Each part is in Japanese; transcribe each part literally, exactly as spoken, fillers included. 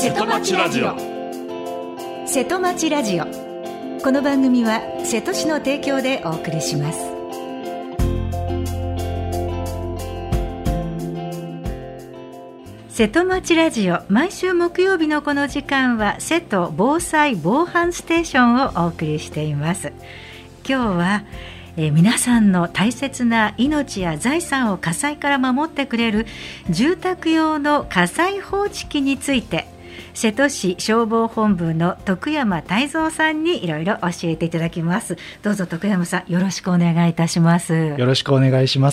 瀬戸町ラジオ。 瀬戸町ラジオ。この番組は瀬戸市の提供でお送りします。瀬戸町ラジオ、毎週木曜日のこの時間は瀬戸防災防犯ステーションをお送りしています。今日はえー、皆さんの大切な命や財産を火災から守ってくれる住宅用の火災報知器について、瀬戸市消防本部の徳山泰造さんにいろいろ教えていただきます。どうぞ徳山さん、よろしくお願いいたします。 よろしくお願いします。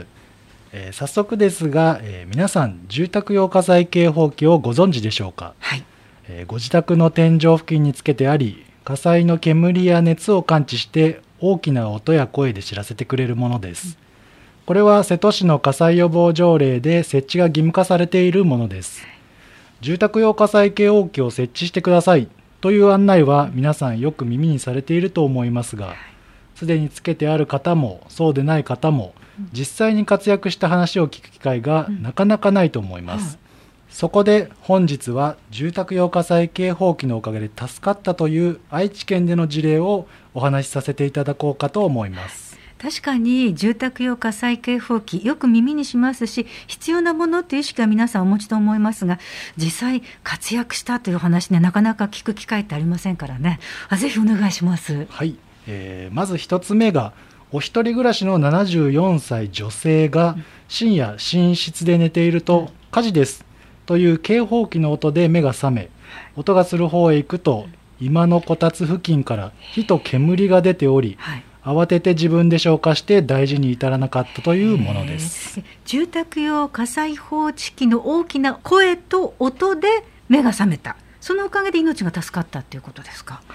えー、早速ですが、えー、皆さん住宅用火災警報器をご存知でしょうか。はい。えー、ご自宅の天井付近につけてあり、火災の煙や熱を感知して大きな音や声で知らせてくれるものです。これは瀬戸市の火災予防条例で設置が義務化されているものです。住宅用火災警報器を設置してくださいという案内は皆さんよく耳にされていると思いますが、すでにつけてある方もそうでない方も実際に活躍した話を聞く機会がなかなかないと思います。そこで本日は住宅用火災警報器のおかげで助かったという愛知県での事例をお話しさせていただこうかと思います。 確かに住宅用火災警報器よく耳にしますし、必要なものという意識は皆さんお持ちと思いますが、実際活躍したという話ね、なかなか聞く機会ってありませんからね。あ、ぜひお願いします。 はい、えー、まず一つ目がお一人暮らしのななじゅうよんさい女性が深夜寝室で寝ていると、火事ですという警報器の音で目が覚め、音がする方へ行くと居間のこたつ付近から火と煙が出ており、はい、慌てて自分で消火して大事に至らなかったというものです。 住宅用火災報知器の大きな声と音で目が覚めた、そのおかげで命が助かったということですか。はい、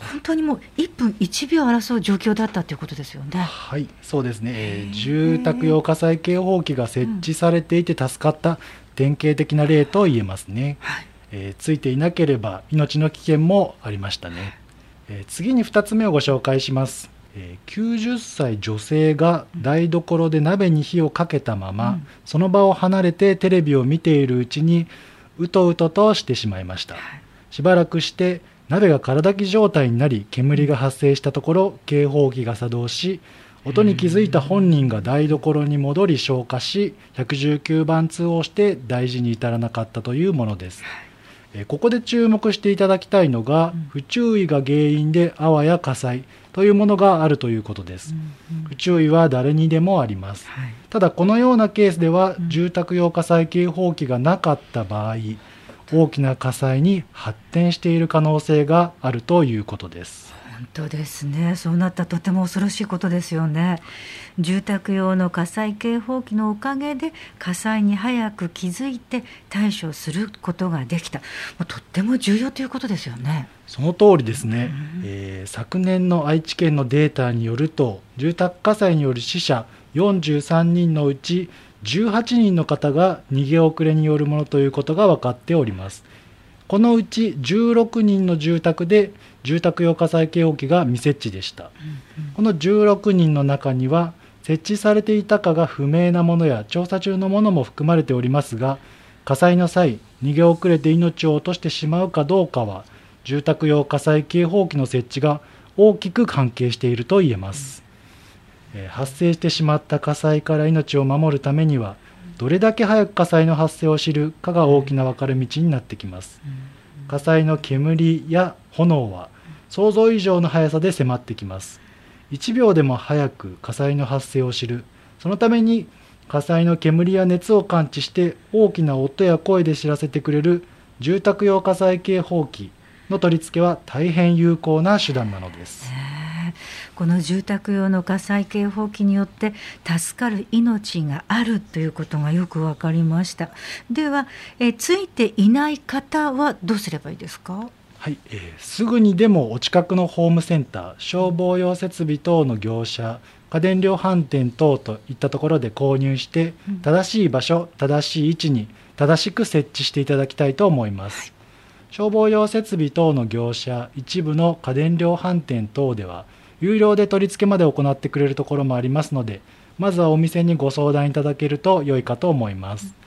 本当にもういっぷんいちびょう争う状況だったということですよね。 はい、そうですね、えー、住宅用火災警報器が設置されていて助かった典型的な例と言えますね。はい、えー、ついていなければ命の危険もありましたね。えー、次にふたつめをご紹介します。えー、きゅうじゅっさい女性が台所で鍋に火をかけたまま、うん、その場を離れてテレビを見ているうちにうとうととしてしまいました。はい、しばらくして鍋が空炊き状態になり煙が発生したところ、警報器が作動し、音に気づいた本人が台所に戻り消火し、ひゃくじゅうきゅうばん通報して大事に至らなかったというものです。ここで注目していただきたいのが、不注意が原因であわや火災というものがあるということです。不注意は誰にでもあります。ただこのようなケースでは、住宅用火災警報器がなかった場合、大きな火災に発展している可能性があるということです。 本当ですね。そうなったらとても恐ろしいことですよね。住宅用の火災警報器のおかげで火災に早く気づいて対処することができた、とっても重要ということですよね。 その通りですね。うん、えー、昨年の愛知県のデータによると、住宅火災による死者よんじゅうさんにんのうちじゅうはちにんの方が逃げ遅れによるものということが分かっております。このうちじゅうろくにんの住宅で住宅用火災警報器が未設置でした。うんうん、このじゅうろくにんの中には設置されていたかが不明なものや調査中のものも含まれておりますが、火災の際逃げ遅れて命を落としてしまうかどうかは住宅用火災警報器の設置が大きく関係していると言えます。うん、えー、発生してしまった火災から命を守るためには、どれだけ早く火災の発生を知るかが大きな分かれ道になってきます。火災の煙や炎は想像以上の速さで迫ってきます。いちびょうでも早く火災の発生を知る。そのために火災の煙や熱を感知して大きな音や声で知らせてくれる住宅用火災警報器の取り付けは大変有効な手段なのです。 この住宅用の火災警報器によって助かる命があるということがよく分かりました。では、えついていない方はどうすればいいですか？ はい、えー、すぐにでもお近くのホームセンター、消防用設備等の業者、家電量販店等といったところで購入して、うん、正しい場所、正しい位置に正しく設置していただきたいと思います。はい、消防用設備等の業者、一部の家電量販店等では有料で取り付けまで行ってくれるところもありますので、まずはお店にご相談いただけると良いかと思います。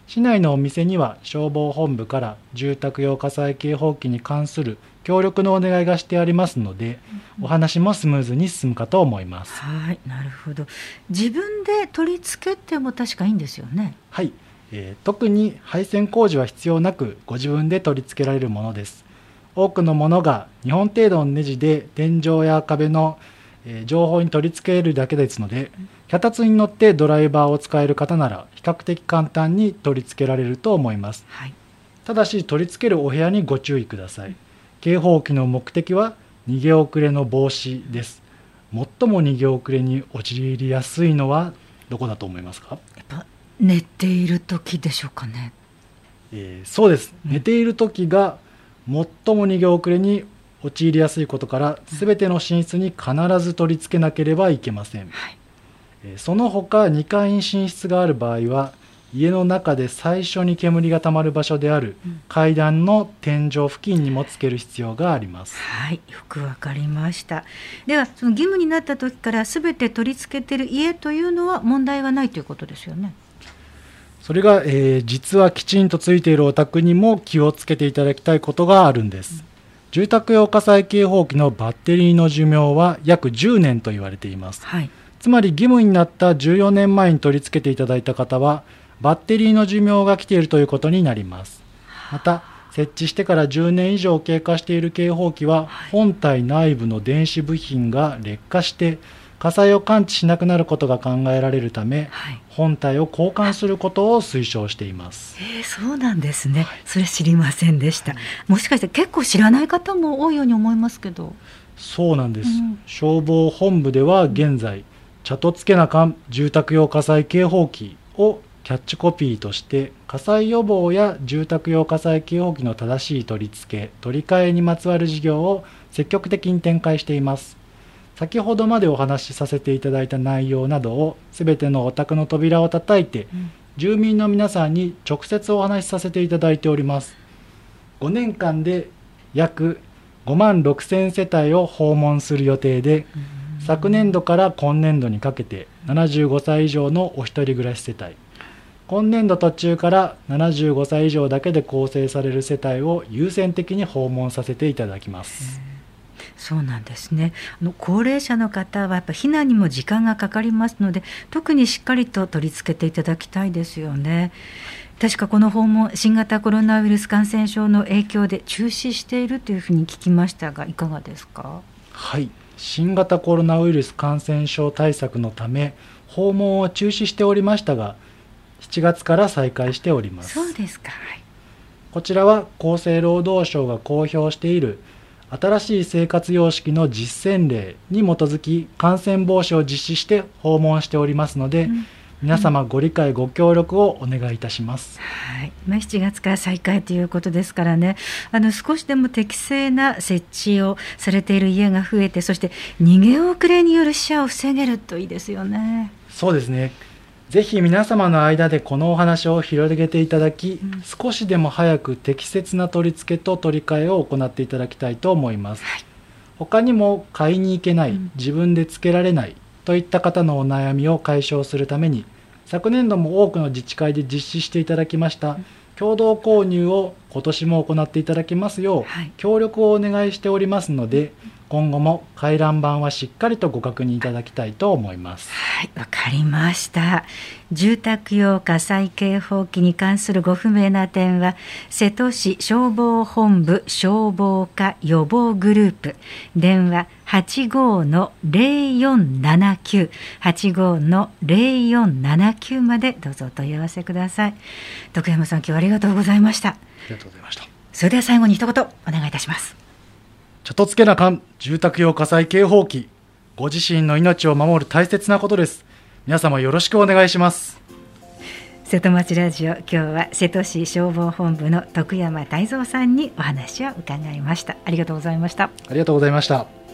市内のお店には消防本部から住宅用火災警報器に関する協力のお願いがしてありますので、うん、お話もスムーズに進むかと思います。 はい、なるほど。自分で取り付けても確かいいんですよね。 はい、えー、特に配線工事は必要なくご自分で取り付けられるものです。多くのものがにほん程度のネジで天井や壁の情報に取り付けるだけですので、脚立に乗ってドライバーを使える方なら比較的簡単に取り付けられると思います。はい、ただし取り付けるお部屋にご注意ください。警報器の目的は逃げ遅れの防止です。最も逃げ遅れに陥りやすいのはどこだと思いますか？ やっぱ寝ている時でしょうかね。 えー、そうです、うん、寝ている時が最も逃げ遅れに陥りやすいことから、すべての寝室に必ず取り付けなければいけません。はい、その他にかいに寝室がある場合は、家の中で最初に煙がたまる場所である階段の天井付近にもつける必要があります。 はい、よくわかりました。ではその義務になった時からすべて取り付けている家というのは問題はないということですよね。 それが、えー、実はきちんとついているお宅にも気をつけていただきたいことがあるんです。うん、住宅用火災警報器のバッテリーの寿命は約じゅうねんと言われています。はい、つまり義務になったじゅうよねんまえに取り付けていただいた方はバッテリーの寿命が来ているということになります。また設置してからじゅうねん以上経過している警報器は本体内部の電子部品が劣化して火災を感知しなくなることが考えられるため、はい、本体を交換することを推奨しています。 えー、そうなんですね。はい、それ知りませんでした。はい、もしかして結構知らない方も多いように思いますけど。 そうなんです。うん、消防本部では現在、うん、ちゃとつけなかん住宅用火災警報器をキャッチコピーとして火災予防や住宅用火災警報器の正しい取り付け取り替えにまつわる事業を積極的に展開しています。先ほどまでお話しさせていただいた内容などをすべてのお宅の扉を叩いて、うん、住民の皆さんに直接お話しさせていただいております。ごねんかんで約ごまんろくせん世帯を訪問する予定で、うん、昨年度から今年度にかけてななじゅうごさい以上のお一人暮らし世帯、今年度途中からななじゅうごさい以上だけで構成される世帯を優先的に訪問させていただきます。 そうなんですね。あの高齢者の方はやっぱ避難にも時間がかかりますので、特にしっかりと取り付けていただきたいですよね。確かこの訪問、新型コロナウイルス感染症の影響で中止しているというふうに聞きましたが、いかがですか？ はい、新型コロナウイルス感染症対策のため訪問を中止しておりましたが、しちがつから再開しております。 そうですか。はい、 こちらは厚生労働省が公表している新しい生活様式の実践例に基づき感染防止を実施して訪問しておりますので、うん、皆様ご理解ご協力をお願いいたします。 はい、まあ、しちがつから再開ということですからね、あの少しでも適正な設置をされている家が増えて、そして逃げ遅れによる死者を防げるといいですよね。 そうですね。ぜひ皆様の間でこのお話を広げていただき、うん、少しでも早く適切な取り付けと取り替えを行っていただきたいと思います。はい、他にも買いに行けない、うん、自分でつけられないといった方のお悩みを解消するために、昨年度も多くの自治会で実施していただきました、うん、共同購入を今年も行っていただきますよう、はい、協力をお願いしておりますので、今後も回覧板はしっかりとご確認いただきたいと思います。 はい、わかりました。住宅用火災警報器に関するご不明な点は、瀬戸市消防本部消防課予防グループ、電話 はちごのゼロよんななきゅう はちごのゼロよんななきゅうまでどうぞお問い合わせください。徳山さん、今日はありがとうございました。ありがとうございました。 それでは最後に一言お願いいたします。 ちゃとつけなかん住宅用火災警報器、ご自身の命を守る大切なことです。皆様よろしくお願いします。 瀬戸町ラジオ、今日は瀬戸市消防本部の徳山泰造さんにお話を伺いました。ありがとうございました。 ありがとうございました。